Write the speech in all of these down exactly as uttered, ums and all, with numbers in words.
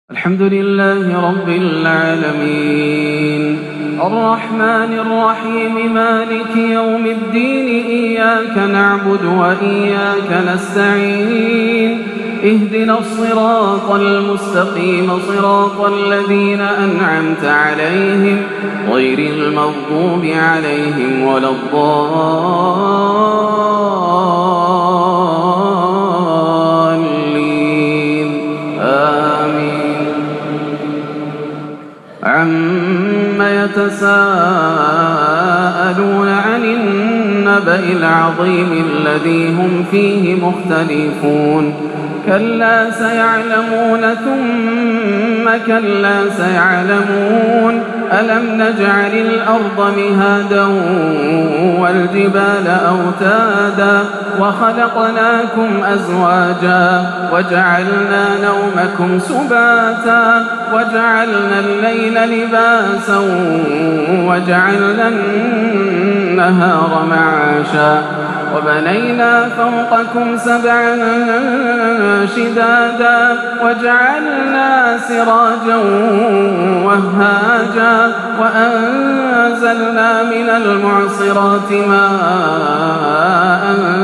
الحمد لله رب العالمين الرحمن الرحيم مالك يوم الدين إياك نعبد وإياك نستعين اهدنا الصراط المستقيم صراط الذين أنعمت عليهم غير المغضوب عليهم ولا الضالين آمين. عم يتساءلون عن النبأ العظيم الذي هم فيه مختلفون كلا سيعلمون ثم كلا سيعلمون ألم نجعل الأرض مهادا والجبال أوتادا وخلقناكم أزواجا وجعلنا نومكم سباتا وجعلنا الليل لباسا وجعلنا النهار معاشا وبنينا فوقكم سبعا شدادا وجعلنا سراجا وهاجا وأنزلنا من المعصرات ماء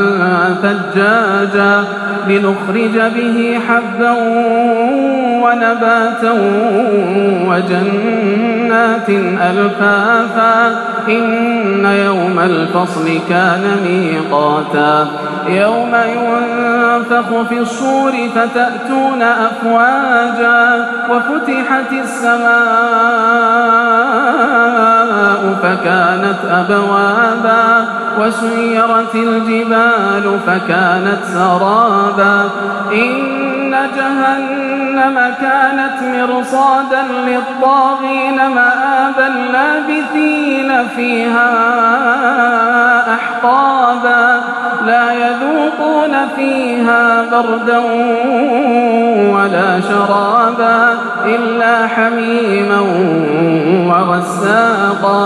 ثجاجا لنخرج به حبا ونباتا وجنات ألفافا إن يوم الفصل كان ميقاتا يوم ينفخ في الصور فتأتون أفواجا وفتحت السماء فكانت أبوابا وسيرت الجبال فكانت سرابا إن جهنم كانت مرصادا للطاغين مآبا لابثين فيها أحقابا لا يذوقون فيها بردا ولا شرابا إلا حميما وغساقا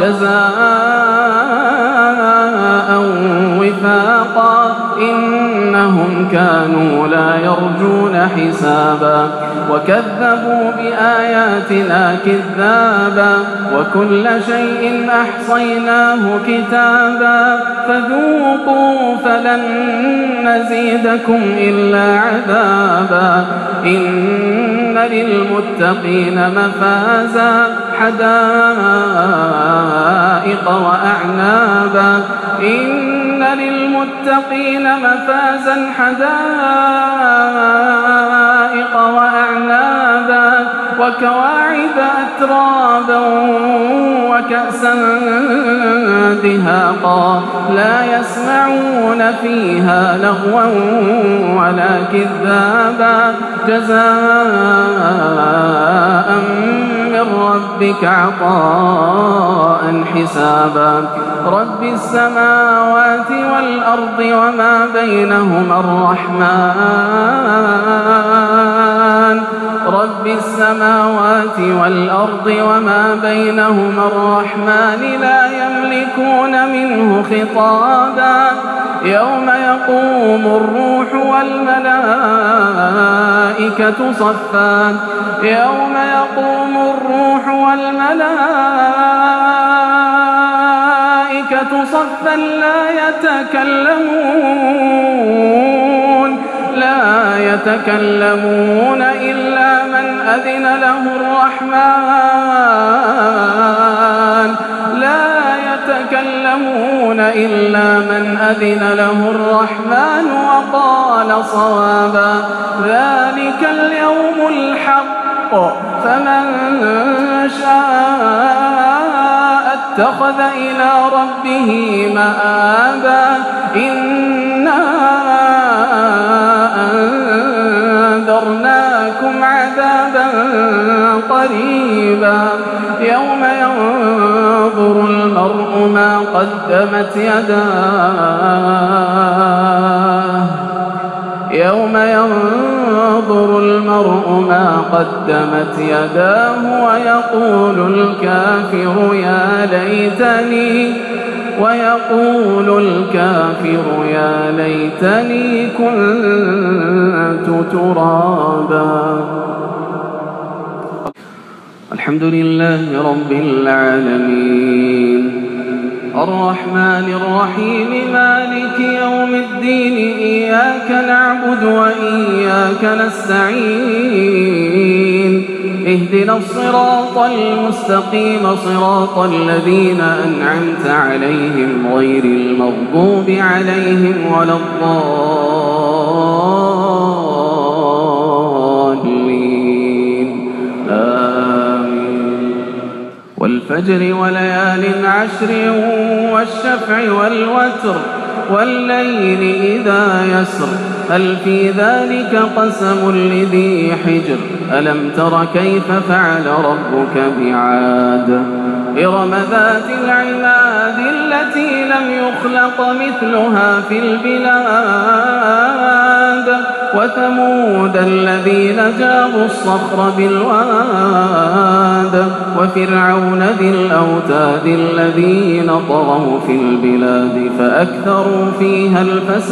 جزاء وفاقا إنهم كانوا لا يرجون حسابا وكذبوا بآياتنا كذابا وكل شيء أحصيناه كتابا فذوقوا فلن نزيدكم إلا عذابا إن للمتقين مفازا حدائق وأعنابا إن للمتقين مفازا حدائق وأعنابا وكواعب أترابا وكأسا دهاقا لا يسمعون فيها لغوا ولا كذابا جزاء من ربك عطاء حسابا رب السماوات والأرض وما بينهما الرحمن رب السماوات والأرض وما بينهما الرحمن لا يملكون منه خطابا يوم يقوم الروح والملائكة صفا يوم يقوم الروح والملائكة صفا لا يتكلمون لا يتكلمون إلا من أذن له الرحمن لا يتكلمون إلا من أذن له الرحمن وقال صوابا ذلك اليوم الحق فمن شاء اتخذ إلى ربه مآبا إنا أنذرناكم عذابا قريبا يوم ينظر المرء ما قدمت يداه يوم ينظر المرء ما قدمت يداه ويقول الكافر يا ليتني ويقول الكافر يا ليتني كنت ترابا. الحمد لله رب العالمين الرحمن الرحيم مالك يوم الدين إياك نعبد وإياك نستعين اهدنا الصراط المستقيم صراط الذين أنعمت عليهم غير المغضوب عليهم ولا الضالين آمين والفجر وليال عشر والشفع والوتر والليل إذا يسر هل في ذلك قسم لذي حجر ألم تر كيف فعل ربك بعاد إرم ذات العماد التي لم يخلق مثلها في البلاد وثمود الذين جابوا الصخر بالواد وفرعون ذي الأوتاد الذين طغوا في البلاد فأكثروا فيها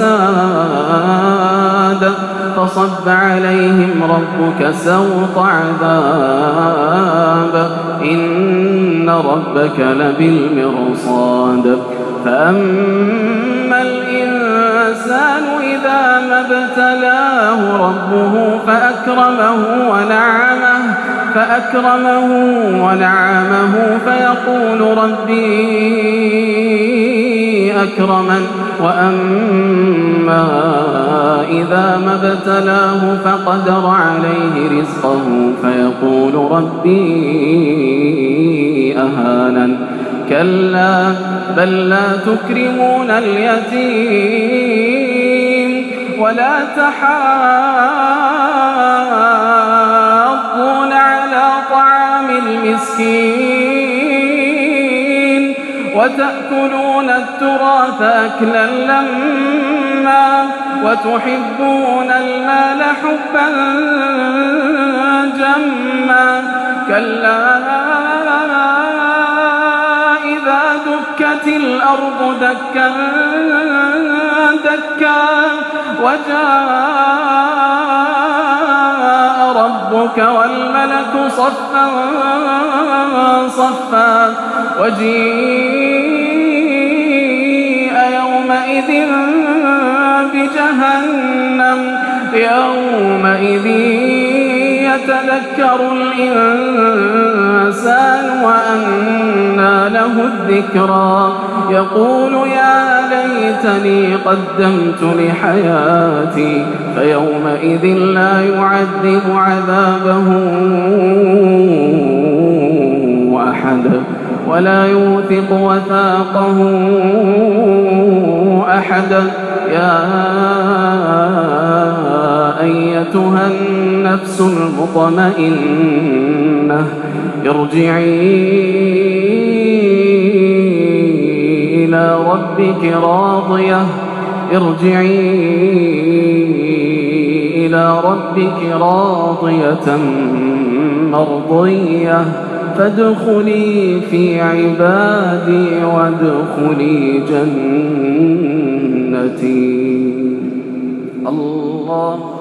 الفساد فصب عليهم ربك سوط عذاب إن ربك لبالمرصاد فأما الإنسان إذا ما ابتلاه ربه فأكرمه ونعمه فأكرمه ونعمه فيقول ربي أكرمن وأما إذا ما ابتلاه فقدر عليه رزقه فيقول ربي أهانن كلا بل لا تكرمون اليتيم ولا تحاضون على طعام المسكين وتأكلون التراث أكلا لما وتحبون المال حبا جما كلا إذا دكت الأرض دكا دكا وجاء ربك والملك صفا صفا وجيء يومئذ بجهنم يومئذ يتذكر الإنسان وأنى له الذكرى يقول يا ليتني قدمت لحياتي فيومئذ لا يعذب عذابه أحد ولا يوثق وثاقه أحد يا أيتها النفس المطمئنة ارجعي إلى ربك راضية ارجعي إلى ربك راضية مرضية فادخلي في عبادي وادخلي جنتي الله